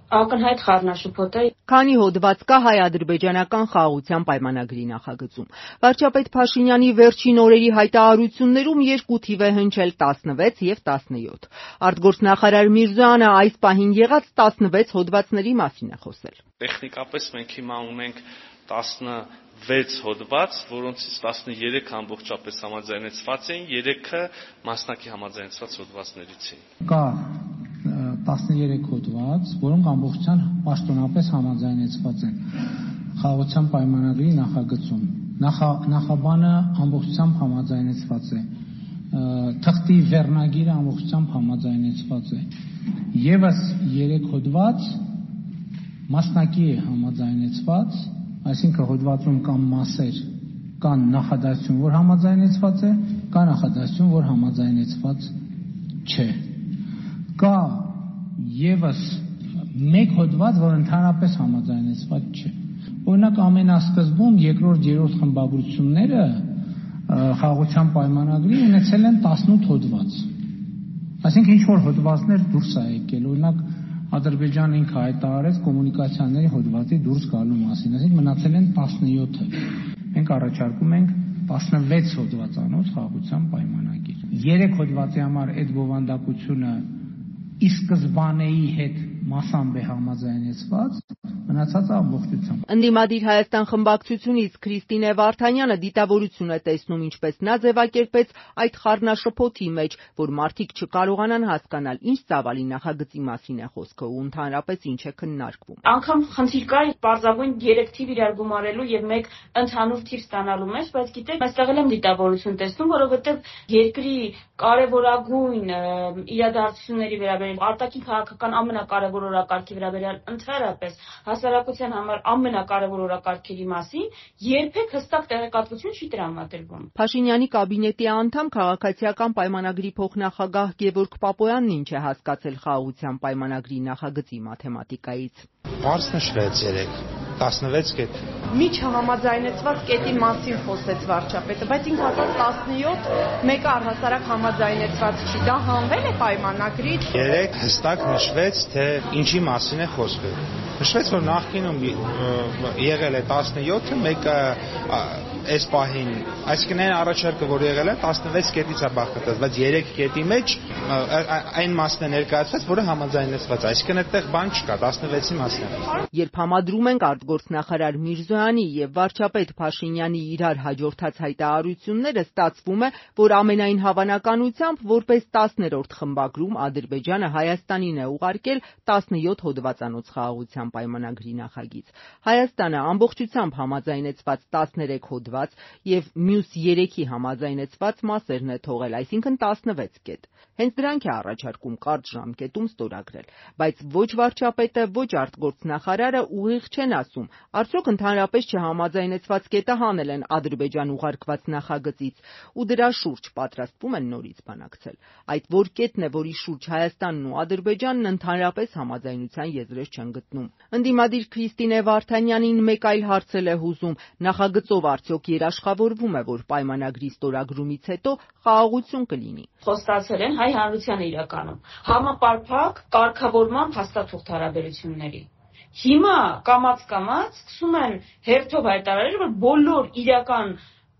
ակնհայտ խառնաշփոթ է։ Քանի հոդված կա հայ-ադրբեջանական խաղաղության պայմանագրի նախագծում։ Վարչապետ Փաշինյանի վերջին օրերի հայտարարություններում երկու թիվ է հնչել՝ 16 և 17։ Արտգործնախարար Միրզոյանը այս պահին եղած 16 հոդվածների մասին է խոսել։ Տեխնիկապես մենք հիմա ունենք 16 հոդված, որոնցից 13 ամբողջապես համաձայնեցված էին, 3-ը մասնակի համաձայնեցված հոդվածներից էին։ Կա 13 հոդված, որոնք ամբողջությամբ պաշտոնապես համաձայնեցված են խաղաղության պայմանագրի նախագծում։ Նախաբանը ամբողջությամբ համաձայնեցված է, թղթի վերնագիրը ամբողջությամբ համաձայնեցված է։ Եվս 3 հոդված մասնակի է համաձայնեցված, այսինքն հոդվածում կան մասեր, կան նախադասություն, որ համաձայնեցված է, կա նախադասություն, որ համաձայնեցված չէ։ Կա եւս մեկ հոդված, որ ընդհանրապես համաձայնեցված չէ։ Օրինակ ամենասկզբում երկրորդ, երրորդ խմբագրությունները խաղաղության պայմանագրի ունեցել են 18 հոդված։ Այսինքն ինչ որ հոդվածներ դուրս է եկել, օրինակ Ադրբեջանը ինքը հայտարարեց կոմունիկացիաների հոդվածի դուրս գալու մասին, այսինքն մնացել են 17-ը։ Մենք առաջարկում ենք 16 հոդվածանոց խաղաղության պայմանագիր։ 3 հոդվածի համար այդ բովանդակությունը ի սկզբանեի հետ մասամբ է համաձայնեցված, մնացածը ամբողջությամբ։ Ընդդիմադիր Հայաստան խմբակցությունից Քրիստինե Վարդանյանը դիտավորություն է տեսնում, ինչպես նա ձևակերպեց այդ խառնաշփոթի մեջ, որ մարդիկ չկարողանան հասկանալ ինչ ծավալի նախագծի մասին է խոսքը ու ընդհանրապես ինչ է քննարկվում։ Անգամ խնդիր կար պարզագույն 3 թիվ իրար գումարելու եւ մեկ ընդհանուր թիվ ստանալու մեջ, բայց գիտեք, այստեղ էլ եմ դիտավորություն տեսնում, որովհետեւ երկրի կարևորագույն իրադարձությունների վերաբերյալ արտաքին քաղաքական ամենակարևոր օրակարգի վերաբերյալ ընդհանրապես հասարակության համար ամենակարևոր օրակարգերի մասին երբեք հստակ տեղեկատվություն չի տրամադրվում։ Փաշինյանի կաբինետի անդամ քաղաքացիական պայմանագրի փոխնախագահ Գևորգ Պապոյանն ինչ է հասկացել խաղաղության պայմանագրի նախագծի մաթեմատիկայից։ Բարձ նշվեց 16 կետ։ Միջհամաձայնեցված կետի մասին խոսեց վարչապետը, բայց ինքը ասաց 17, մեկը առհասարակ համաձայնեցված չի, դա հանվել է պայմանագրից։ 3 հստակ նշվեց, թե ինչի մասին է խոսքը։ Նշվեց, որ նախկինում եղել է 17-ը, մեկը այս պահին, այսինքն այն առաջարկը, որ եղել է 16 կետից է բաղկացած, բայց 3 կետի մեջ այն մասն է ներկայացված, որը համաձայնեցված, այսինքն այդտեղ բան չկա, 16-ի մասն է։ Երբ համադրում ենք արտգործնախարար Միրզոյանի եւ վարչապետ Փաշինյանի իրար հաջորդած հայտարարությունները, ստացվում է, որ ամենայն հավանականությամբ որպես 10-րդ խմբագրում Ադրբեջանը Հայաստանին է ուղարկել 17 հոդվածանոց խաղաղության պայմանագրի նախագիծ։ Հայաստանը ամբողջությամբ համաձայնեցված 13 հոդված եւ մյուս 3-ի համաձայնեցված մասերն է թողել, այսինքն 16 կետ։ Հենց դրանք է առաջարկում կարճ ժամկետում ստորագրել, բայց ոչ վարչապետը, ոչ արտգործնախարարը ուղիղ չեն ասում, արդյոք ընդհանրապես չհամաձայնեցված կետը հանել են Ադրբեջան ուղարկված նախագծից ու դրա շուրջ պատրաստվում են նորից բանակցել։ Այդ որ կետն է, որի շուրջ Հայաստանն ու Ադրբեջանն ընդհանրապես համաձայնության եզրեր չեն գտնում։ Ընդդիմադիր Քրիստինե Վարդանյանին մեկ այլ հարց է հուզում. նախագծով արդյոք երաշխավորվում է, որ պայմանագրի ստորագրումից հետո խաղաղություն կլինի։ Խոստացել են հայ հանրությանը իրականում համապարփակ կարգավորման փաստաթուղթ հարաբերությունների։ Հիմա կամաց սկսում են հերթով հայտարարել, որ բոլոր իրական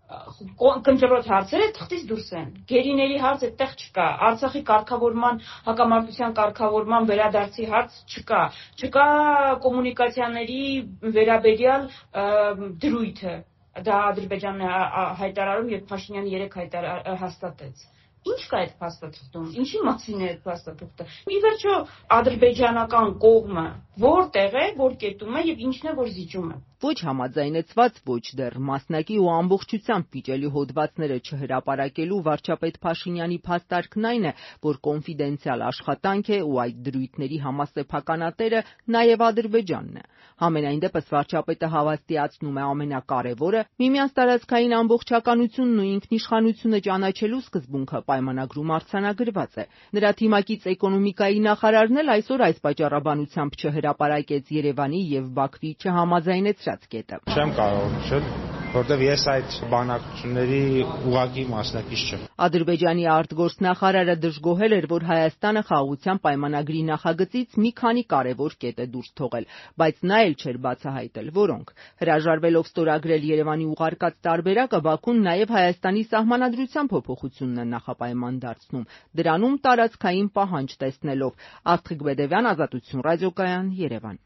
կնճռոտ հարցերը թղթից դուրս են։ Գերիների հարց այդտեղ չկա, Արցախի կարգավորման, հակամարտության կարգավորման վերադարձի հարց չկա, չկա կոմունիկացիաների վերաբերյալ դրույթը։ Դա Ադրբեջանն է հայտարարում եւ Փաշինյանը 3 հաստատեց։ Ինչ կա այդ փաստաթղթում, ինչի մասին է այդ փաստաթուղթը։ Ի վերջո ադրբեջանական կողմը որտեղ է, որ կետում է եւ ինչն է, որ զիջում է։ Ոչ համաձայնեցված, ոչ դեռ մասնակի ու ամբողջությամբ վիճելի հոդվածները չհրապարակելու վարչապետ Փաշինյանի փաստարկն այն է, որ կոնֆիդենցիալ աշխատանք է ու այդ դրույթների համասեփականատերը նաեւ Ադրբեջանն է։ Համենայն դեպս վարչապետը հավաստիացնում է ամենակարևորը՝ միմյանց տարածքային ամբողջականությունն ու ինքնիշխանությունը ճանաչելու սկզբունքը պայմանագրում արձանագրված է։ Նրա թիմակից էկոնոմիկայի նախարարն էլ այսօր այս պատճառաբանությամբ չհրապարակեց Երևանի եւ Բաքվի չհամաձայնեցրած կետը։ Չեմ կարող նշել, որտեղ ես այդ բանակցությունների ուղղակի մասնակից չեմ։ Ադրբեջանի արտգործնախարարը դժգոհել էր, որ Հայաստանը խաղաղության պայմանագրի նախագծից մի քանի կարևոր կետ է դուրս թողել, բայց նա էլ չէր բացահայտել որոնք։ Հրաժարվելով ստորագրել Երևանի ուղարկած տարբերակը, Բաքուն նաև Հայաստանի սահմանադրության փոփոխությունն է նախապայման դարձնում, դրանում տարածքային պահանջ տեսնելով։ Աստղիկ Բեդևյան, Ազատություն ռադիոկայան, Երևան։